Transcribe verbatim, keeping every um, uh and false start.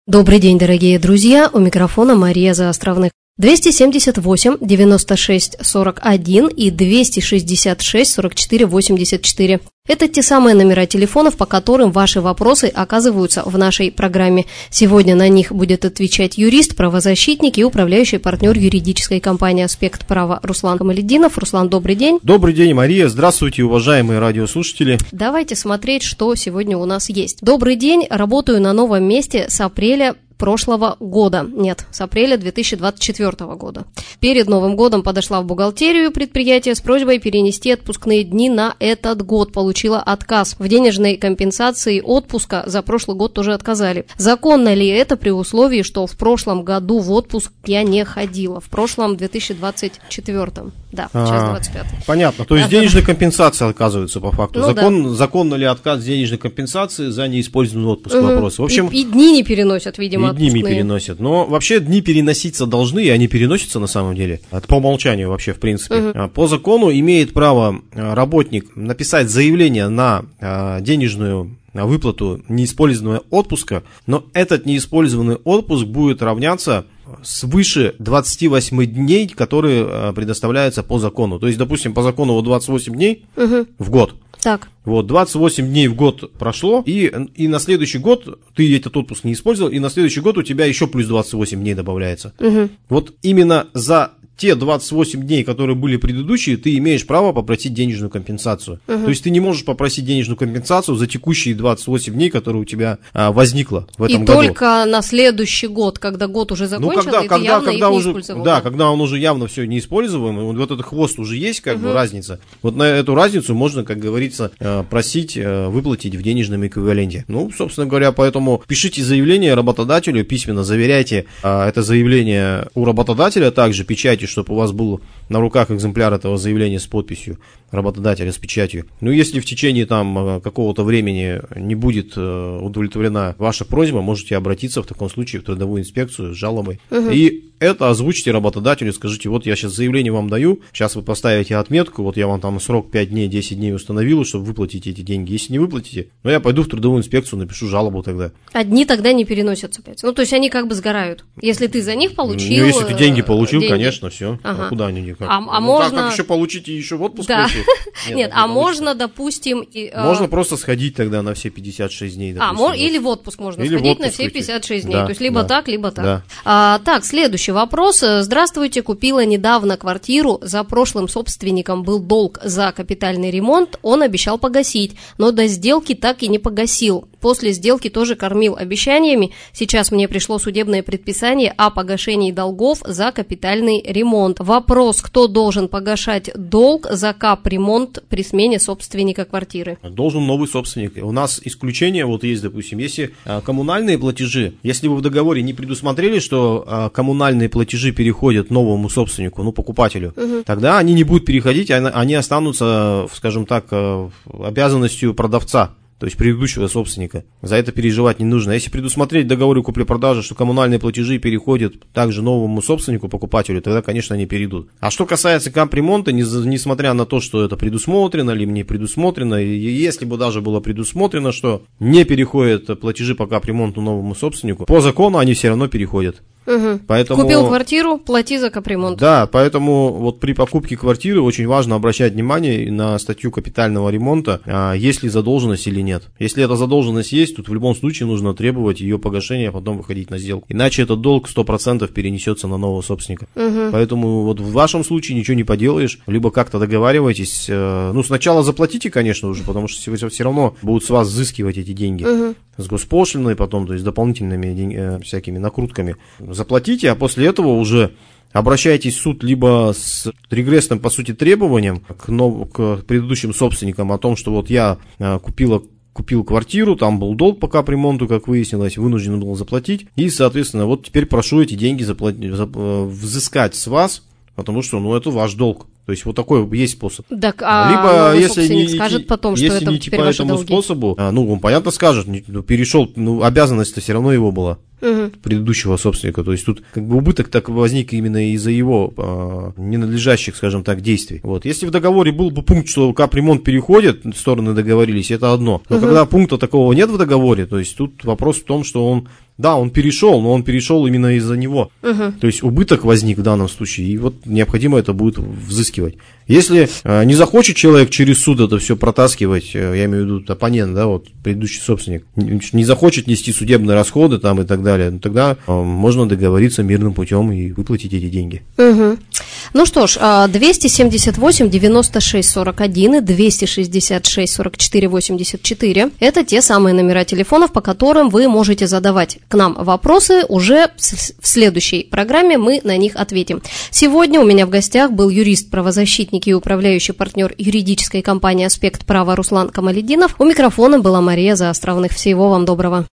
Добрый день, дорогие друзья, у микрофона Мария Заостровных. двести семьдесят восемь девяносто шесть сорок один и двести шестьдесят шесть сорок четыре восемьдесят четыре. Это те самые номера телефонов, по которым ваши вопросы оказываются в нашей программе. Сегодня на них будет отвечать юрист, правозащитник и управляющий партнер юридической компании «Аспект права» Руслан Камалетдинов. Руслан, добрый день. Добрый день, Мария. Здравствуйте, уважаемые радиослушатели. Давайте смотреть, что сегодня у нас есть. Добрый день. Работаю на новом месте с апреля прошлого года. Нет, с апреля две тысячи двадцать четвёртого года. Перед Новым годом подошла в бухгалтерию предприятия с просьбой перенести отпускные дни на этот год. Получила отказ. В денежной компенсации отпуска за прошлый год тоже отказали. Законно ли это при условии, что в прошлом году в отпуск я не ходила? В прошлом две тысячи двадцать четвёртом. Да, сейчас двадцать пятый. Понятно. То есть денежная компенсация отказывается по факту. Ну, Закон, да. Законно ли отказ денежной компенсации за неиспользованный отпуск? Угу. Вопрос. В общем, и, и дни не переносят, видимо. И дни переносят. Но вообще дни переноситься должны, и они переносятся на самом деле. Это по умолчанию вообще, в принципе. Угу. По закону имеет право работник написать заявление на денежную выплату неиспользованного отпуска, но этот неиспользованный отпуск будет равняться свыше двадцати восьми дней, которые предоставляются по закону. То есть, допустим, по закону вот двадцать восемь дней угу. в год. Так. Вот, двадцать восемь дней в год прошло, и, и на следующий год ты этот отпуск не использовал, и на следующий год у тебя еще плюс двадцать восемь дней добавляется. Угу. Вот именно за те двадцать восемь дней, которые были предыдущие, ты имеешь право попросить денежную компенсацию. Угу. То есть ты не можешь попросить денежную компенсацию за текущие двадцать восемь дней, которые у тебя а, возникло в этом и году. И только на следующий год, когда год уже закончился, ну, когда, и когда, ты явно когда их не уже, использовал. Да, когда он уже явно все не используем, вот этот хвост уже есть, как угу. бы разница. Вот на эту разницу можно, как говорится, просить выплатить в денежном эквиваленте. Ну, собственно говоря, поэтому пишите заявление работодателю, письменно заверяйте это заявление у работодателя, также печати, чтобы у вас был на руках экземпляр этого заявления с подписью работодателя, с печатью. Ну, если в течение там какого-то времени не будет удовлетворена ваша просьба, можете обратиться в таком случае в трудовую инспекцию с жалобой. Угу. И это озвучите работодателю, скажите, вот я сейчас заявление вам даю, сейчас вы поставите отметку, вот я вам там срок пять дней, десять дней установил, чтобы выплатить эти деньги. Если не выплатите, ну я пойду в трудовую инспекцию, напишу жалобу тогда. А дни тогда не переносятся опять. Ну, то есть они как бы сгорают. Если ты за них получил. Ну, если ты деньги получил, деньги. Конечно, все. Ага. А куда они никак? А, а ну, можно... как, как еще получить и еще в отпуск да. пойти? Нет, Нет а можно, допустим... И, можно а... просто сходить тогда на все пятьдесят шесть дней. Допустим, а, мор... или в отпуск можно или сходить на все пятьдесят шесть дней. Да, то есть либо да, так, либо так. Да. А, так, следующий вопрос. Здравствуйте, купила недавно квартиру, за прошлым собственником был долг за капитальный ремонт, он обещал погасить, но до сделки так и не погасил. После сделки тоже кормил обещаниями. Сейчас мне пришло судебное предписание о погашении долгов за капитальный ремонт. Вопрос, кто должен погашать долг за капремонт при смене собственника квартиры? Должен новый собственник. У нас исключение вот есть, допустим, если а, коммунальные платежи, если вы в договоре не предусмотрели, что а, коммунальные платежи переходят новому собственнику, ну, покупателю, угу. тогда они не будут переходить, они останутся, скажем так, обязанностью продавца. То есть предыдущего собственника. За это переживать не нужно. Если предусмотреть в договоре купли-продажи, что коммунальные платежи переходят также новому собственнику, покупателю, тогда, конечно, они перейдут. А что касается капремонта, несмотря на то, что это предусмотрено или не предусмотрено, если бы даже было предусмотрено, что не переходят платежи по капремонту новому собственнику, по закону они все равно переходят. Угу. Поэтому... Купил квартиру, плати за капремонт. Да, поэтому вот при покупке квартиры очень важно обращать внимание на статью капитального ремонта, а есть ли задолженность или нет. Если эта задолженность есть, тут в любом случае нужно требовать ее погашения, а потом выходить на сделку. Иначе этот долг сто процентов перенесется на нового собственника. Угу. Поэтому вот в вашем случае ничего не поделаешь, либо как-то договаривайтесь. Ну, сначала заплатите, конечно, уже, потому что все равно будут с вас взыскивать эти деньги. Угу. С госпошлиной потом, то есть дополнительными день... всякими накрутками. Заплатите, а после этого уже обращайтесь в суд либо с регрессным, по сути, требованием к, нов... к предыдущим собственникам о том, что вот я купила купил квартиру, там был долг по капремонту, как выяснилось, вынужден был заплатить, и, соответственно, вот теперь прошу эти деньги заплатить, взыскать с вас, потому что, ну, это ваш долг. То есть вот такой есть способ. Так, а либо если не скажет потом, что если это не теперь по ваши этому долги. способу, ну, он понятно скажет, перешел, ну, обязанность-то все равно его была. угу. предыдущего собственника. То есть тут как бы убыток так возник именно из-за его э, ненадлежащих, скажем так, действий. Вот. Если в договоре был бы пункт, что капремонт переходит, стороны договорились, это одно. Но угу. когда пункта такого нет в договоре, то есть тут вопрос в том, что он, да, он перешел, но он перешел именно из-за него. Угу. То есть убыток возник в данном случае, и вот необходимо это будет взыскивать. Если э, не захочет человек через суд это все протаскивать, э, я имею в виду оппонент, да, вот предыдущий собственник, не, не захочет нести судебные расходы там и так далее, ну, тогда э, можно договориться мирным путем и выплатить эти деньги. Угу. Ну что ж, двести семьдесят восемь девяносто шесть сорок один и двести шестьдесят шесть сорок четыре восемьдесят четыре – это те самые номера телефонов, по которым вы можете задавать к нам вопросы. Уже в следующей программе мы на них ответим. Сегодня у меня в гостях был юрист, правозащитник и управляющий партнер юридической компании «Аспект права» Руслан Камалетдинов. У микрофона была Мария Заостровных. Всего вам доброго.